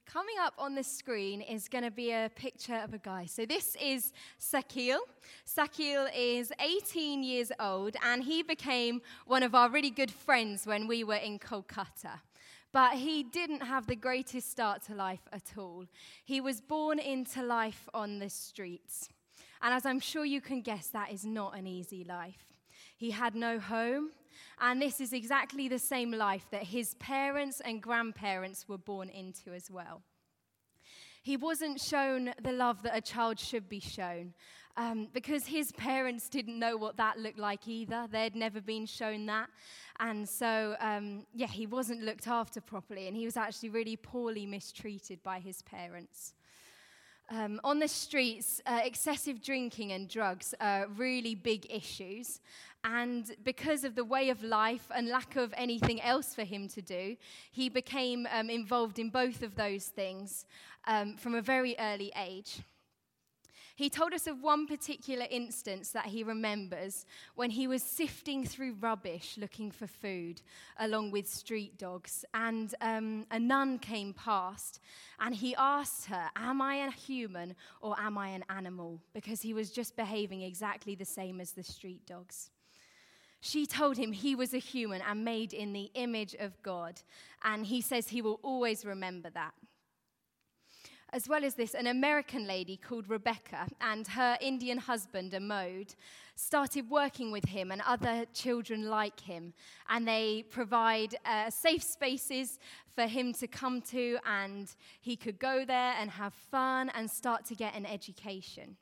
Coming up on the screen is going to be a picture of a guy. So this is Sakil. Sakil is 18 years old, and he became one of our really good friends when we were in Kolkata. But he didn't have the greatest start to life at all. He was born into life on the streets. And as I'm sure you can guess, that is not an easy life. He had no home, and this is exactly the same life that his parents and grandparents were born into as well. He wasn't shown the love that a child should be shown, because his parents didn't know what that looked like either. They'd never been shown that. And so, he wasn't looked after properly, and he was actually really poorly mistreated by his parents. On the streets, excessive drinking and drugs are really big issues. And because of the way of life and lack of anything else for him to do, he became involved in both of those things from a very early age. He told us of one particular instance that he remembers when he was sifting through rubbish looking for food along with street dogs. And a nun came past and he asked her, "Am I a human or am I an animal?" Because he was just behaving exactly the same as the street dogs. She told him he was a human and made in the image of God. And he says he will always remember that. As well as this, an American lady called Rebecca and her Indian husband, Amod, started working with him and other children like him. And they provide safe spaces for him to come to, and he could go there and have fun and start to get an education.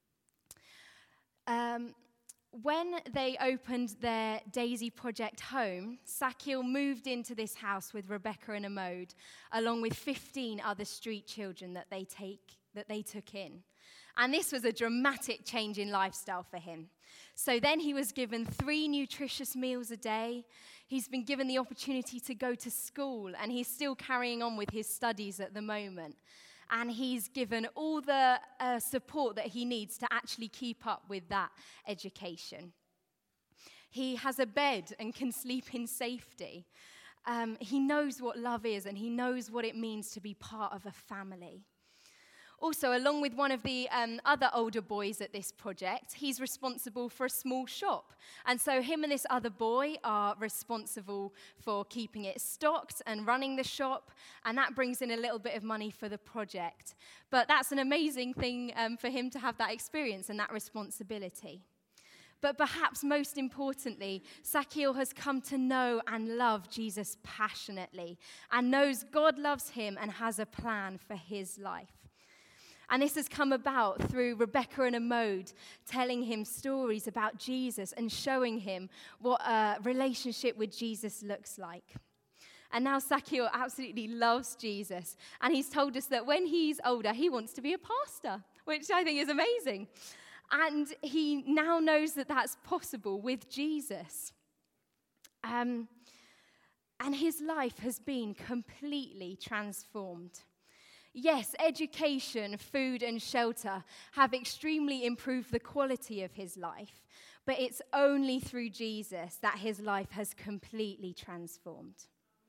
When they opened their Daisy Project home, Sakil moved into this house with Rebecca and Amod, along with 15 other street children that they took in. And this was a dramatic change in lifestyle for him. So then he was given 3 nutritious meals a day. He's been given the opportunity to go to school, and he's still carrying on with his studies at the moment. And he's given all the support that he needs to actually keep up with that education. He has a bed and can sleep in safety. He knows what love is, and he knows what it means to be part of a family. Also, along with one of the other older boys at this project, he's responsible for a small shop. And so him and this other boy are responsible for keeping it stocked and running the shop, and that brings in a little bit of money for the project. But that's an amazing thing for him to have that experience and that responsibility. But perhaps most importantly, Sakil has come to know and love Jesus passionately and knows God loves him and has a plan for his life. And this has come about through Rebecca and Amod telling him stories about Jesus and showing him what a relationship with Jesus looks like. And now Sakil absolutely loves Jesus. And he's told us that when he's older, he wants to be a pastor, which I think is amazing. And he now knows that that's possible with Jesus. And his life has been completely transformed. Yes, education, food, and shelter have extremely improved the quality of his life, but it's only through Jesus that his life has completely transformed.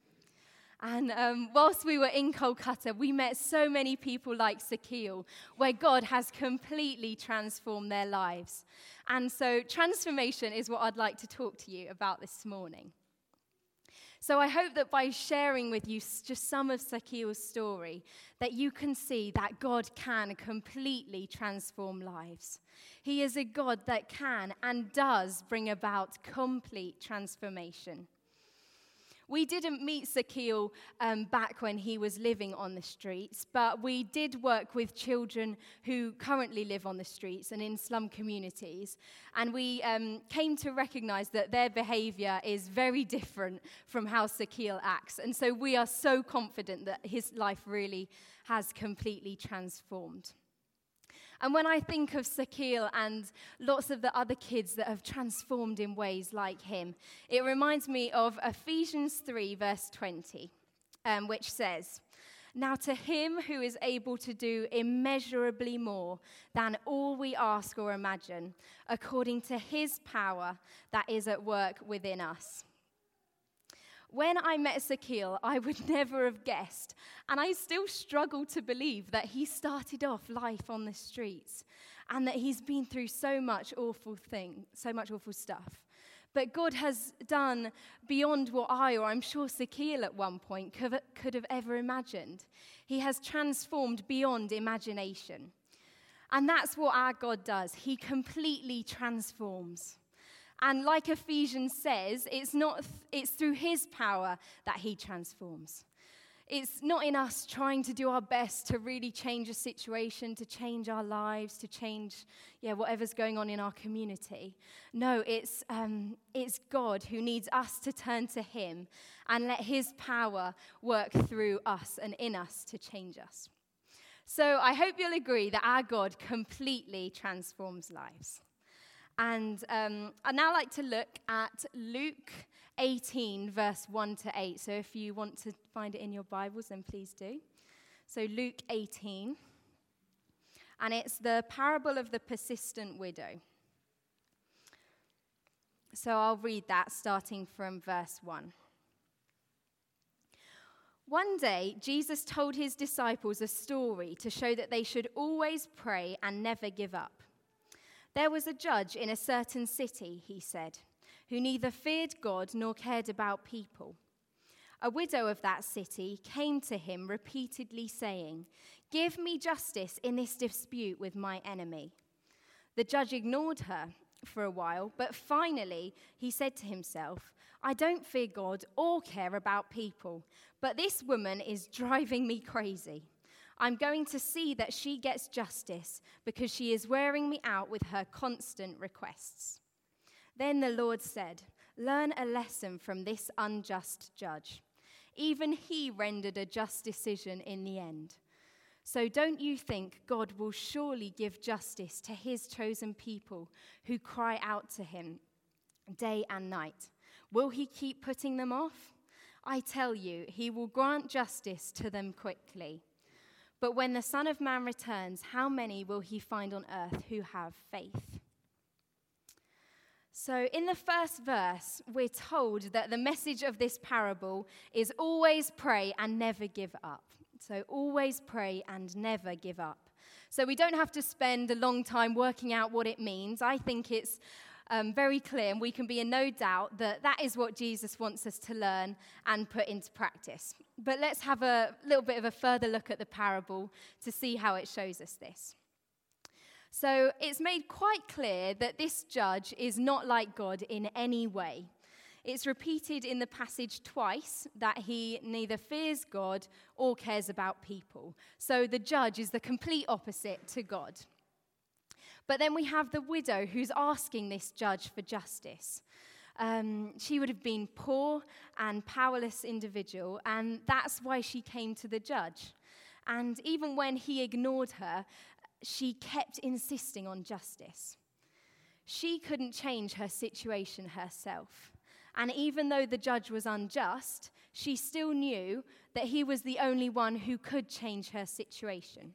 And whilst we were in Kolkata, we met so many people like Sakil, where God has completely transformed their lives. And so transformation is what I'd like to talk to you about this morning. So I hope that by sharing with you just some of Sakil's story, that you can see that God can completely transform lives. He is a God that can and does bring about complete transformation. We didn't meet Sakil back when he was living on the streets, but we did work with children who currently live on the streets and in slum communities. And we came to recognize that their behavior is very different from how Sakil acts. And so we are so confident that his life really has completely transformed. And when I think of Sakil and lots of the other kids that have transformed in ways like him, it reminds me of Ephesians 3, verse 20, which says, "Now to him who is able to do immeasurably more than all we ask or imagine, according to his power that is at work within us." When I met Sakil, I would never have guessed, and I still struggle to believe that he started off life on the streets and that he's been through so much awful stuff. But God has done beyond what I, or I'm sure Sakil at one point, could have ever imagined. He has transformed beyond imagination. And that's what our God does. He completely transforms. And like Ephesians says, it's through his power that he transforms. It's not in us trying to do our best to really change a situation, to change our lives, to change, whatever's going on in our community. No, it's God who needs us to turn to him and let his power work through us and in us to change us. So I hope you'll agree that our God completely transforms lives. And I'd now like to look at Luke 18, verse 1 to 8. So if you want to find it in your Bibles, then please do. So Luke 18, and it's the parable of the persistent widow. So I'll read that starting from verse 1. One day, Jesus told his disciples a story to show that they should always pray and never give up. There was a judge in a certain city, he said, who neither feared God nor cared about people. A widow of that city came to him repeatedly saying, "Give me justice in this dispute with my enemy." The judge ignored her for a while, but finally he said to himself, "I don't fear God or care about people, but this woman is driving me crazy. I'm going to see that she gets justice because she is wearing me out with her constant requests." Then the Lord said, "Learn a lesson from this unjust judge. Even he rendered a just decision in the end. So don't you think God will surely give justice to his chosen people who cry out to him day and night? Will he keep putting them off? I tell you, he will grant justice to them quickly. But when the Son of Man returns, how many will he find on earth who have faith?" So in the first verse, we're told that the message of this parable is always pray and never give up. So always pray and never give up. So we don't have to spend a long time working out what it means. I think it's very clear, and we can be in no doubt that that is what Jesus wants us to learn and put into practice. But let's have a little bit of a further look at the parable to see how it shows us this. So it's made quite clear that this judge is not like God in any way. It's repeated in the passage twice that he neither fears God or cares about people. So the judge is the complete opposite to God. But then we have the widow who's asking this judge for justice. She would have been poor and powerless individual, and that's why she came to the judge. And even when he ignored her, she kept insisting on justice. She couldn't change her situation herself. And even though the judge was unjust, she still knew that he was the only one who could change her situation.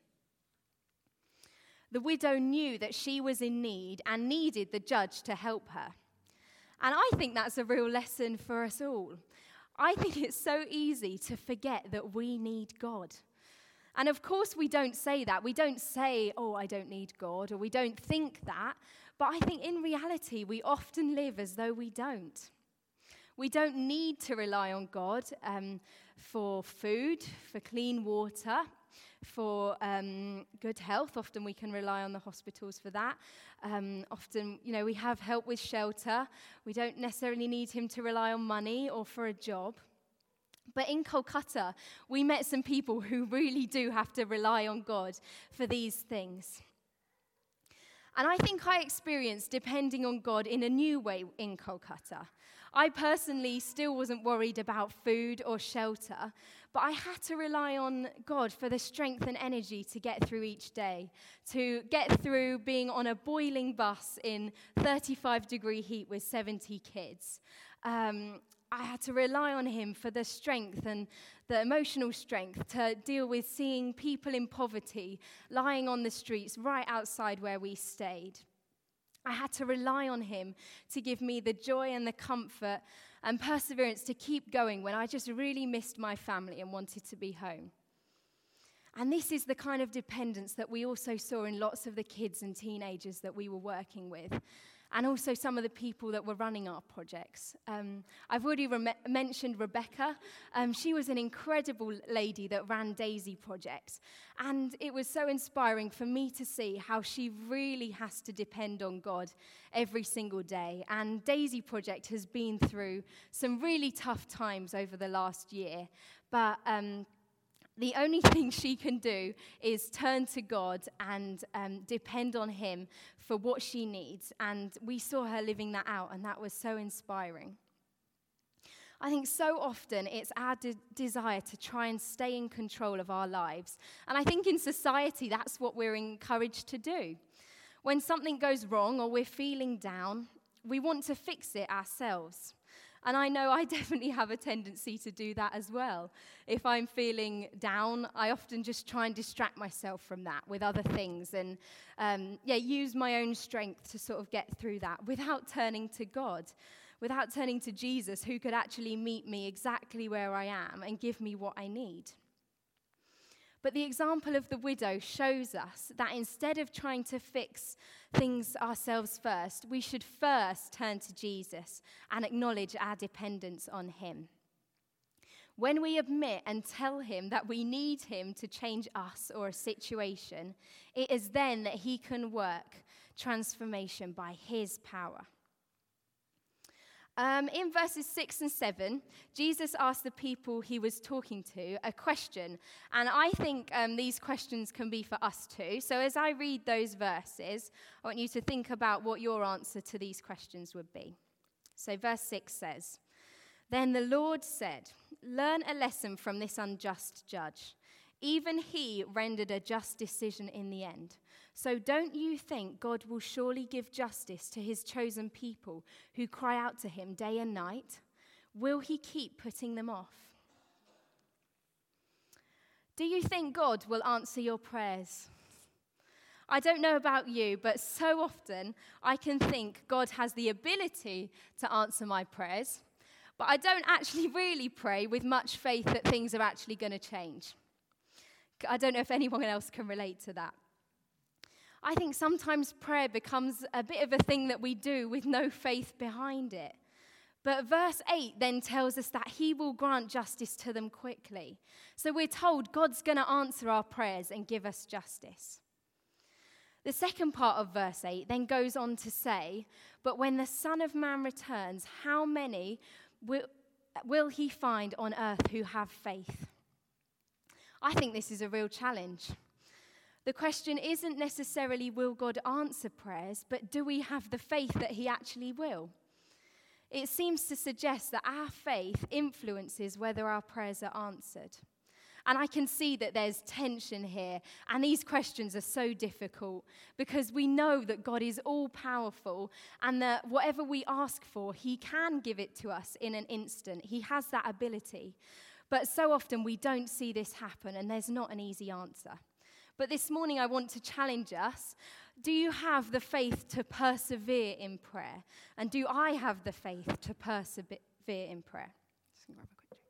The widow knew that she was in need and needed the judge to help her. And I think that's a real lesson for us all. I think it's so easy to forget that we need God. And of course we don't say that. We don't say, "Oh, I don't need God," or we don't think that. But I think in reality we often live as though we don't. We don't need to rely on God for food, for clean water, for good health. Often we can rely on the hospitals for that. Often, we have help with shelter. We don't necessarily need him to rely on money or for a job. But in Kolkata, we met some people who really do have to rely on God for these things. And I think I experienced depending on God in a new way in Kolkata. I personally still wasn't worried about food or shelter, but I had to rely on God for the strength and energy to get through each day, to get through being on a boiling bus in 35-degree heat with 70 kids. I had to rely on him for the strength and the emotional strength to deal with seeing people in poverty lying on the streets right outside where we stayed. I had to rely on him to give me the joy and the comfort and perseverance to keep going when I just really missed my family and wanted to be home. And this is the kind of dependence that we also saw in lots of the kids and teenagers that we were working with, and also some of the people that were running our projects. I've already mentioned Rebecca. She was an incredible lady that ran Daisy Project, and it was so inspiring for me to see how she really has to depend on God every single day. And Daisy Project has been through some really tough times over the last year, but the only thing she can do is turn to God and depend on him for what she needs. And we saw her living that out, and that was so inspiring. I think so often it's our desire to try and stay in control of our lives. And I think in society, that's what we're encouraged to do. When something goes wrong or we're feeling down, we want to fix it ourselves. And I know I definitely have a tendency to do that as well. If I'm feeling down, I often just try and distract myself from that with other things and use my own strength to sort of get through that without turning to God, without turning to Jesus, who could actually meet me exactly where I am and give me what I need. But the example of the widow shows us that instead of trying to fix things ourselves first, we should first turn to Jesus and acknowledge our dependence on him. When we admit and tell him that we need him to change us or a situation, it is then that he can work transformation by his power. In verses 6 and 7, Jesus asked the people he was talking to a question. And I think these questions can be for us too. So as I read those verses, I want you to think about what your answer to these questions would be. So verse 6 says, "Then the Lord said, 'Learn a lesson from this unjust judge. Even he rendered a just decision in the end. So don't you think God will surely give justice to his chosen people who cry out to him day and night? Will he keep putting them off?'" Do you think God will answer your prayers? I don't know about you, but so often I can think God has the ability to answer my prayers, but I don't actually really pray with much faith that things are actually going to change. I don't know if anyone else can relate to that. I think sometimes prayer becomes a bit of a thing that we do with no faith behind it. But verse 8 then tells us that he will grant justice to them quickly. So we're told God's going to answer our prayers and give us justice. The second part of verse 8 then goes on to say, "But when the Son of Man returns, how many will he find on earth who have faith?" I think this is a real challenge. The question isn't necessarily will God answer prayers, but do we have the faith that he actually will? It seems to suggest that our faith influences whether our prayers are answered. And I can see that there's tension here, and these questions are so difficult because we know that God is all-powerful and that whatever we ask for, he can give it to us in an instant. He has that ability. But so often we don't see this happen, and there's not an easy answer. But this morning I want to challenge us. Do you have the faith to persevere in prayer? And do I have the faith to persevere in prayer? Just grab a quick drink.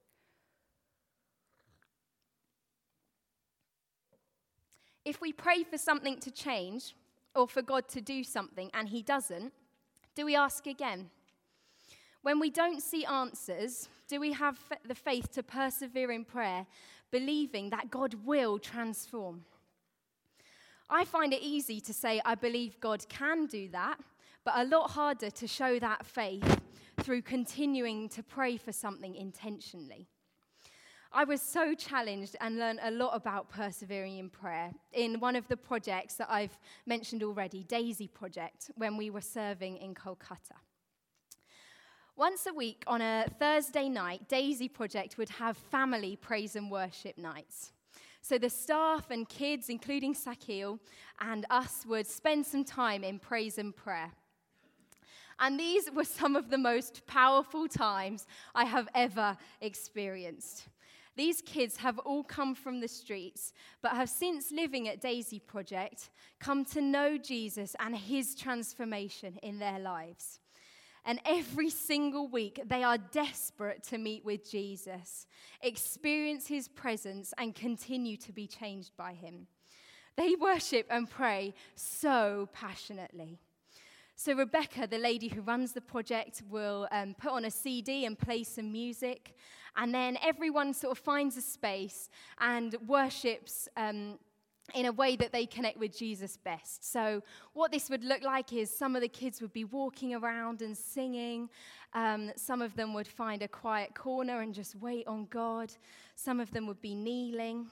If we pray for something to change or for God to do something and he doesn't, do we ask again? When we don't see answers, do we have the faith to persevere in prayer, believing that God will transform? I find it easy to say I believe God can do that, but a lot harder to show that faith through continuing to pray for something intentionally. I was so challenged and learned a lot about persevering in prayer in one of the projects that I've mentioned already, Daisy Project, when we were serving in Kolkata. Once a week on a Thursday night, Daisy Project would have family praise and worship nights. So the staff and kids, including Sakil and us, would spend some time in praise and prayer. And these were some of the most powerful times I have ever experienced. These kids have all come from the streets, but have since living at Daisy Project come to know Jesus and his transformation in their lives. And every single week, they are desperate to meet with Jesus, experience his presence, and continue to be changed by him. They worship and pray so passionately. So Rebecca, the lady who runs the project, will put on a CD and play some music. And then everyone sort of finds a space and worships in a way that they connect with Jesus best. So what this would look like is some of the kids would be walking around and singing. Some of them would find a quiet corner and just wait on God. Some of them would be kneeling.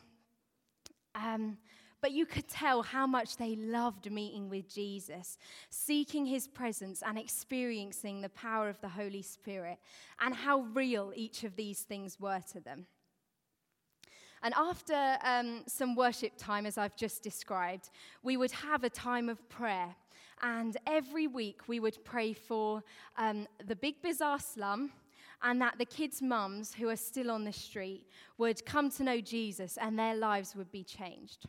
But you could tell how much they loved meeting with Jesus, seeking his presence and experiencing the power of the Holy Spirit, and how real each of these things were to them. And after some worship time, as I've just described, we would have a time of prayer. And every week we would pray for the Big Bazaar slum, and that the kids' mums who are still on the street would come to know Jesus and their lives would be changed.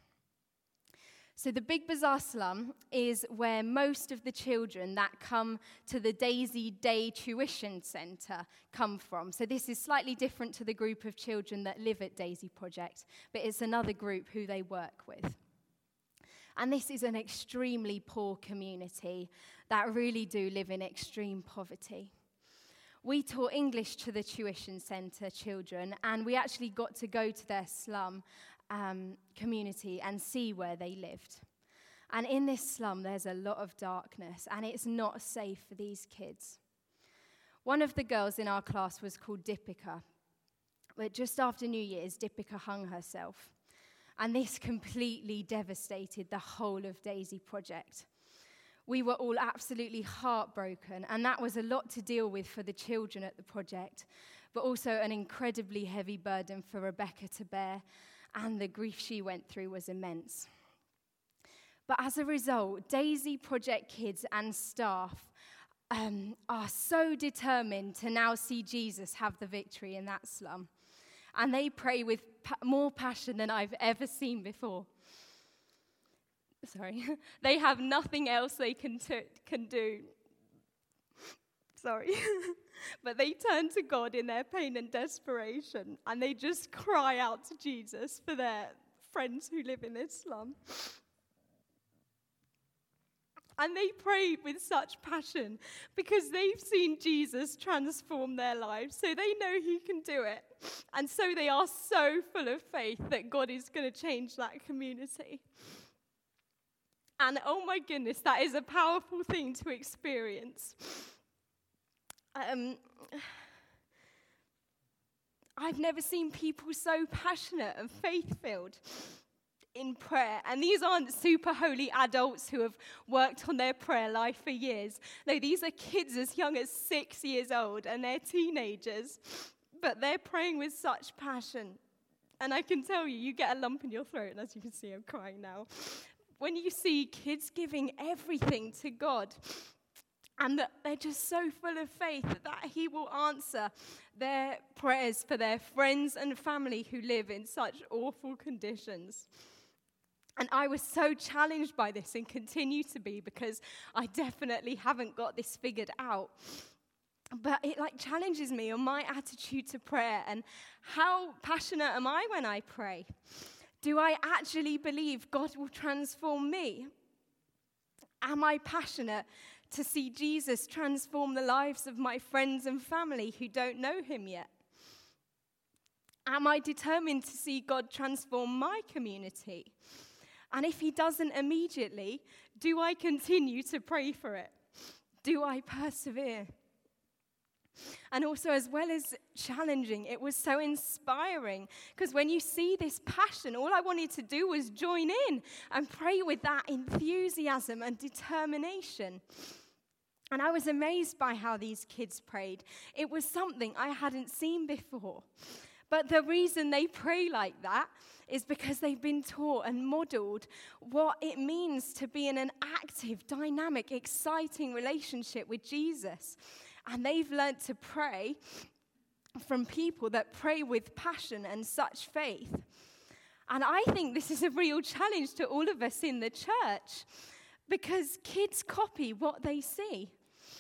So the Big Bazaar slum is where most of the children that come to the Daisy Day Tuition Centre come from. So this is slightly different to the group of children that live at Daisy Project, but it's another group who they work with. And this is an extremely poor community that really do live in extreme poverty. We taught English to the tuition centre children, and we actually got to go to their slum community and see where they lived. And in this slum, there's a lot of darkness, and it's not safe for these kids. One of the girls in our class was called Deepika. But just after New Year's, Deepika hung herself. And this completely devastated the whole of Daisy Project. We were all absolutely heartbroken, and that was a lot to deal with for the children at the project, but also an incredibly heavy burden for Rebecca to bear, and the grief she went through was immense. But as a result, Daisy Project kids and staff are so determined to now see Jesus have the victory in that slum. And they pray with more passion than I've ever seen before. Sorry. They have nothing else they can do. Sorry. But they turn to God in their pain and desperation, and they just cry out to Jesus for their friends who live in this slum. And they pray with such passion because they've seen Jesus transform their lives, so they know he can do it. And so they are so full of faith that God is going to change that community. And oh my goodness, that is a powerful thing to experience. I've never seen people so passionate and faith-filled in prayer. And these aren't super holy adults who have worked on their prayer life for years. No, these are kids as young as 6 years old, and they're teenagers. But they're praying with such passion. And I can tell you, you get a lump in your throat, and as you can see, I'm crying now. When you see kids giving everything to God, and that they're just so full of faith that he will answer their prayers for their friends and family who live in such awful conditions. And I was so challenged by this and continue to be, because I definitely haven't got this figured out. But it challenges me on my attitude to prayer and how passionate am I when I pray? Do I actually believe God will transform me? Am I passionate to see Jesus transform the lives of my friends and family who don't know him yet? Am I determined to see God transform my community? And if he doesn't immediately, do I continue to pray for it? Do I persevere? And also, as well as challenging, it was so inspiring, because when you see this passion, all I wanted to do was join in and pray with that enthusiasm and determination. And I was amazed by how these kids prayed. It was something I hadn't seen before. But the reason they pray like that is because they've been taught and modeled what it means to be in an active, dynamic, exciting relationship with Jesus. And they've learned to pray from people that pray with passion and such faith. And I think this is a real challenge to all of us in the church, because kids copy what they see.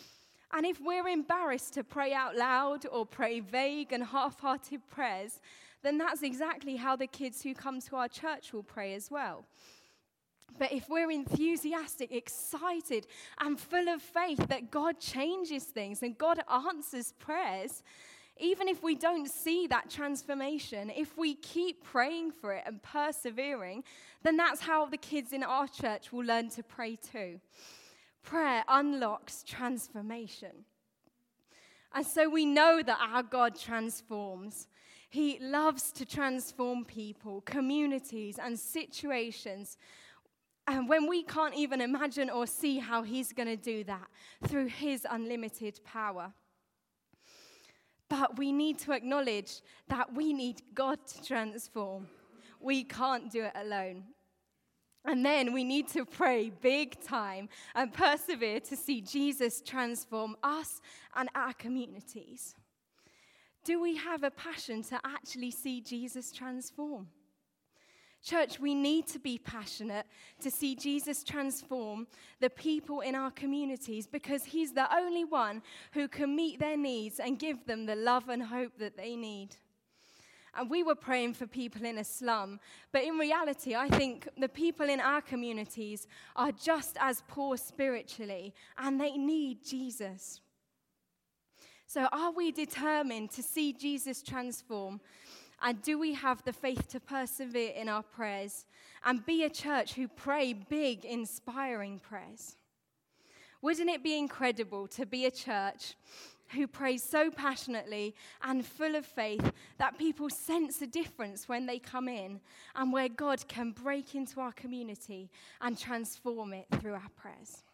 And if we're embarrassed to pray out loud or pray vague and half-hearted prayers, then that's exactly how the kids who come to our church will pray as well. But if we're enthusiastic, excited, and full of faith that God changes things and God answers prayers, even if we don't see that transformation, if we keep praying for it and persevering, then that's how the kids in our church will learn to pray too. Prayer unlocks transformation. And so we know that our God transforms. He loves to transform people, communities, and situations. And when we can't even imagine or see how he's going to do that through his unlimited power. But we need to acknowledge that we need God to transform. We can't do it alone. And then we need to pray big time and persevere to see Jesus transform us and our communities. Do we have a passion to actually see Jesus transform? Church, we need to be passionate to see Jesus transform the people in our communities because he's the only one who can meet their needs and give them the love and hope that they need. And we were praying for people in a slum, but in reality, I think the people in our communities are just as poor spiritually, and they need Jesus. So are we determined to see Jesus transform? And do we have the faith to persevere in our prayers and be a church who pray big, inspiring prayers? Wouldn't it be incredible to be a church who prays so passionately and full of faith that people sense a difference when they come in and where God can break into our community and transform it through our prayers?